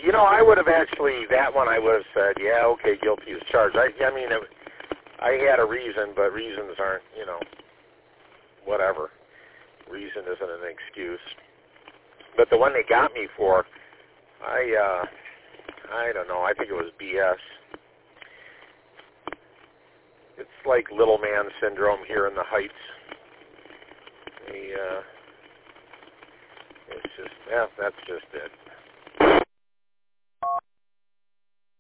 I would have actually, that one I would have said, yeah, okay, guilty as charged. I mean, I had a reason, but reasons aren't, whatever. Reason isn't an excuse. But the one they got me for, I don't know, I think it was BS. It's like little man syndrome here in the Heights. It's just, yeah, that's just it.